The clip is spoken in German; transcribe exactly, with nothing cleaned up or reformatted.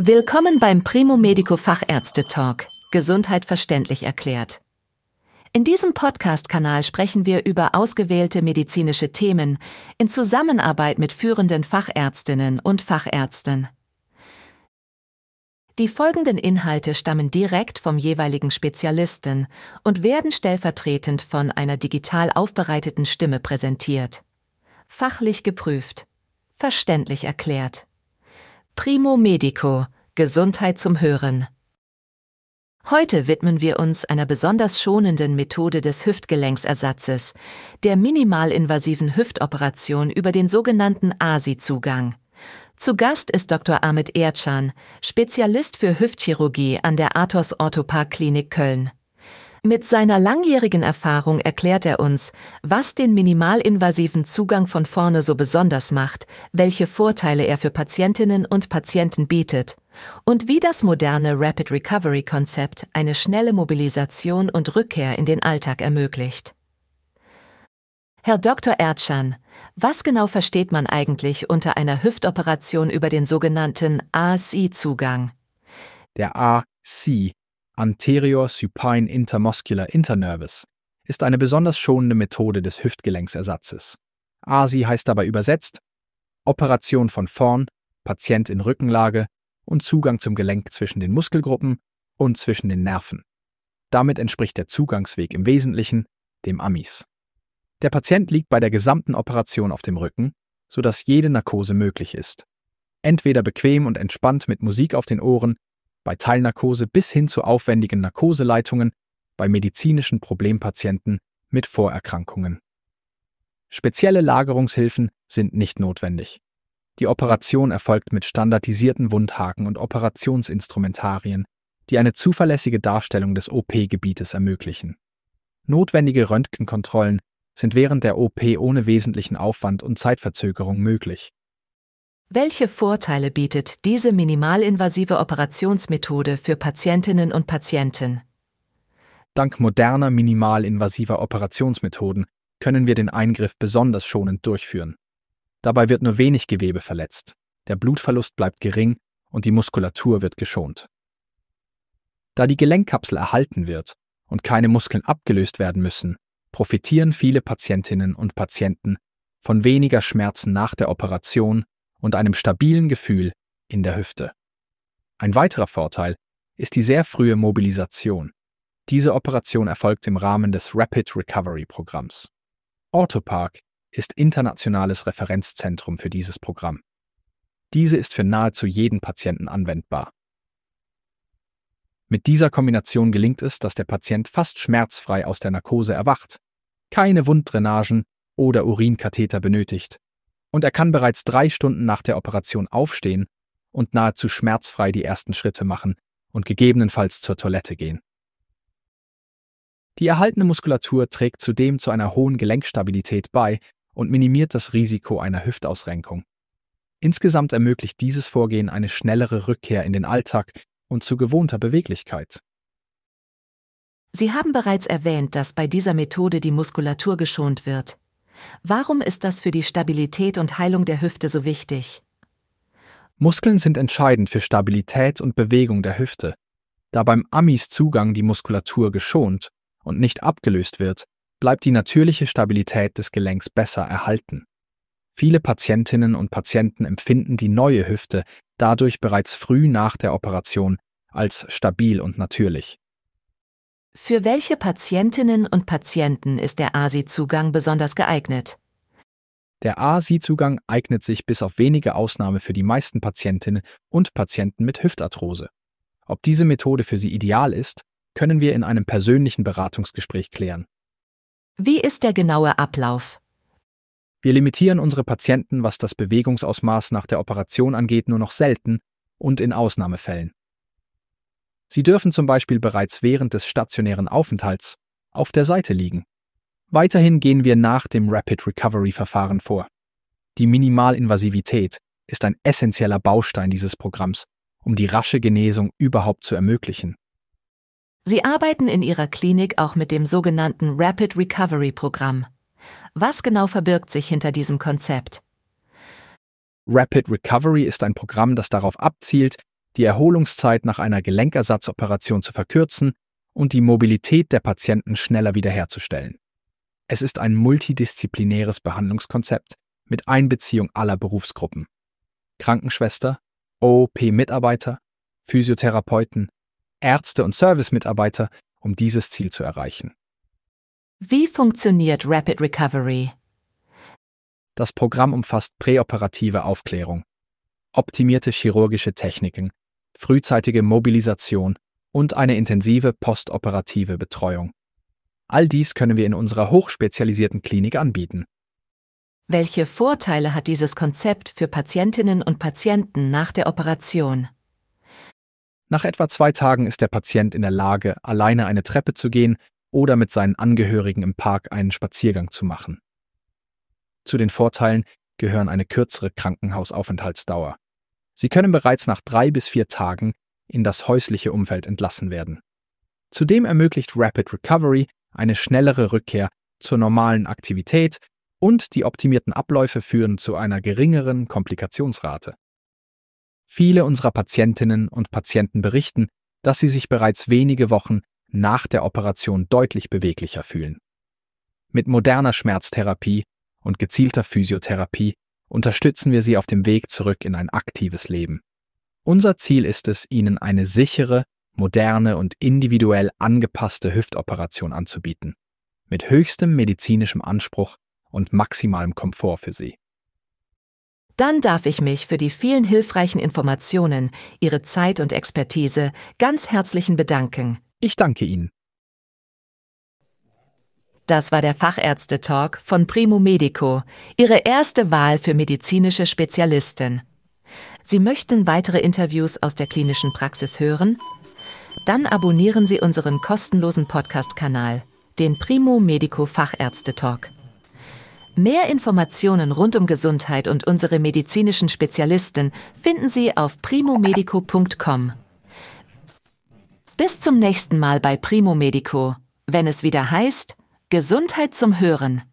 Willkommen beim Primo Medico Fachärzte-Talk. Gesundheit verständlich erklärt. In diesem Podcast-Kanal sprechen wir über ausgewählte medizinische Themen in Zusammenarbeit mit führenden Fachärztinnen und Fachärzten. Die folgenden Inhalte stammen direkt vom jeweiligen Spezialisten und werden stellvertretend von einer digital aufbereiteten Stimme präsentiert. Fachlich geprüft. Verständlich erklärt. Primo Medico – Gesundheit zum Hören. Heute widmen wir uns einer besonders schonenden Methode des Hüftgelenksersatzes, der minimalinvasiven Hüftoperation über den sogenannten A S I-Zugang. Zu Gast ist Doktor Ahmet Ercan, Spezialist für Hüftchirurgie an der Athos Orthopaar Klinik Köln. Mit seiner langjährigen Erfahrung erklärt er uns, was den minimalinvasiven Zugang von vorne so besonders macht, welche Vorteile er für Patientinnen und Patienten bietet und wie das moderne Rapid Recovery Konzept eine schnelle Mobilisation und Rückkehr in den Alltag ermöglicht. Herr Doktor Ercan, was genau versteht man eigentlich unter einer Hüftoperation über den sogenannten A S I-Zugang? Der A S I, Anterior Supine Intermuscular Internervus, ist eine besonders schonende Methode des Hüftgelenksersatzes. A S I heißt dabei übersetzt Operation von vorn, Patient in Rückenlage und Zugang zum Gelenk zwischen den Muskelgruppen und zwischen den Nerven. Damit entspricht der Zugangsweg im Wesentlichen dem A M I S. Der Patient liegt bei der gesamten Operation auf dem Rücken, sodass jede Narkose möglich ist. Entweder bequem und entspannt mit Musik auf den Ohren, bei Teilnarkose bis hin zu aufwendigen Narkoseleitungen, bei medizinischen Problempatienten mit Vorerkrankungen. Spezielle Lagerungshilfen sind nicht notwendig. Die Operation erfolgt mit standardisierten Wundhaken und Operationsinstrumentarien, die eine zuverlässige Darstellung des O P-Gebietes ermöglichen. Notwendige Röntgenkontrollen sind während der O P ohne wesentlichen Aufwand und Zeitverzögerung möglich. Welche Vorteile bietet diese minimalinvasive Operationsmethode für Patientinnen und Patienten? Dank moderner minimalinvasiver Operationsmethoden können wir den Eingriff besonders schonend durchführen. Dabei wird nur wenig Gewebe verletzt, der Blutverlust bleibt gering und die Muskulatur wird geschont. Da die Gelenkkapsel erhalten wird und keine Muskeln abgelöst werden müssen, profitieren viele Patientinnen und Patienten von weniger Schmerzen nach der Operation und einem stabilen Gefühl in der Hüfte. Ein weiterer Vorteil ist die sehr frühe Mobilisation. Diese Operation erfolgt im Rahmen des Rapid Recovery Programms. Orthopaar ist internationales Referenzzentrum für dieses Programm. Diese ist für nahezu jeden Patienten anwendbar. Mit dieser Kombination gelingt es, dass der Patient fast schmerzfrei aus der Narkose erwacht, keine Wunddrainagen oder Urinkatheter benötigt, und er kann bereits drei Stunden nach der Operation aufstehen und nahezu schmerzfrei die ersten Schritte machen und gegebenenfalls zur Toilette gehen. Die erhaltene Muskulatur trägt zudem zu einer hohen Gelenkstabilität bei und minimiert das Risiko einer Hüftausrenkung. Insgesamt ermöglicht dieses Vorgehen eine schnellere Rückkehr in den Alltag und zu gewohnter Beweglichkeit. Sie haben bereits erwähnt, dass bei dieser Methode die Muskulatur geschont wird. Warum ist das für die Stabilität und Heilung der Hüfte so wichtig? Muskeln sind entscheidend für Stabilität und Bewegung der Hüfte. Da beim A M I S-Zugang die Muskulatur geschont und nicht abgelöst wird, bleibt die natürliche Stabilität des Gelenks besser erhalten. Viele Patientinnen und Patienten empfinden die neue Hüfte dadurch bereits früh nach der Operation als stabil und natürlich. Für welche Patientinnen und Patienten ist der A S I-Zugang besonders geeignet? Der A S I-Zugang eignet sich bis auf wenige Ausnahme für die meisten Patientinnen und Patienten mit Hüftarthrose. Ob diese Methode für sie ideal ist, können wir in einem persönlichen Beratungsgespräch klären. Wie ist der genaue Ablauf? Wir limitieren unsere Patienten, was das Bewegungsausmaß nach der Operation angeht, nur noch selten und in Ausnahmefällen. Sie dürfen zum Beispiel bereits während des stationären Aufenthalts auf der Seite liegen. Weiterhin gehen wir nach dem Rapid Recovery Verfahren vor. Die Minimalinvasivität ist ein essentieller Baustein dieses Programms, um die rasche Genesung überhaupt zu ermöglichen. Sie arbeiten in Ihrer Klinik auch mit dem sogenannten Rapid Recovery Programm. Was genau verbirgt sich hinter diesem Konzept? Rapid Recovery ist ein Programm, das darauf abzielt, die Erholungszeit nach einer Gelenkersatzoperation zu verkürzen und die Mobilität der Patienten schneller wiederherzustellen. Es ist ein multidisziplinäres Behandlungskonzept mit Einbeziehung aller Berufsgruppen. Krankenschwester, O P-Mitarbeiter, Physiotherapeuten, Ärzte und Servicemitarbeiter, um dieses Ziel zu erreichen. Wie funktioniert Rapid Recovery? Das Programm umfasst präoperative Aufklärung, optimierte chirurgische Techniken, frühzeitige Mobilisation und eine intensive postoperative Betreuung. All dies können wir in unserer hochspezialisierten Klinik anbieten. Welche Vorteile hat dieses Konzept für Patientinnen und Patienten nach der Operation? Nach etwa zwei Tagen ist der Patient in der Lage, alleine eine Treppe zu gehen oder mit seinen Angehörigen im Park einen Spaziergang zu machen. Zu den Vorteilen gehören eine kürzere Krankenhausaufenthaltsdauer. Sie können bereits nach drei bis vier Tagen in das häusliche Umfeld entlassen werden. Zudem ermöglicht Rapid Recovery eine schnellere Rückkehr zur normalen Aktivität und die optimierten Abläufe führen zu einer geringeren Komplikationsrate. Viele unserer Patientinnen und Patienten berichten, dass sie sich bereits wenige Wochen nach der Operation deutlich beweglicher fühlen. Mit moderner Schmerztherapie und gezielter Physiotherapie unterstützen wir sie auf dem Weg zurück in ein aktives Leben. Unser Ziel ist es, ihnen eine sichere, moderne und individuell angepasste Hüftoperation anzubieten, mit höchstem medizinischem Anspruch und maximalem Komfort für sie. Dann darf ich mich für die vielen hilfreichen Informationen, Ihre Zeit und Expertise ganz herzlichen bedanken. Ich danke Ihnen. Das war der Fachärzte-Talk von Primo Medico, Ihre erste Wahl für medizinische Spezialisten. Sie möchten weitere Interviews aus der klinischen Praxis hören? Dann abonnieren Sie unseren kostenlosen Podcast-Kanal, den Primo Medico Fachärzte-Talk. Mehr Informationen rund um Gesundheit und unsere medizinischen Spezialisten finden Sie auf primo medico punkt com. Bis zum nächsten Mal bei Primo Medico, wenn es wieder heißt Gesundheit zum Hören.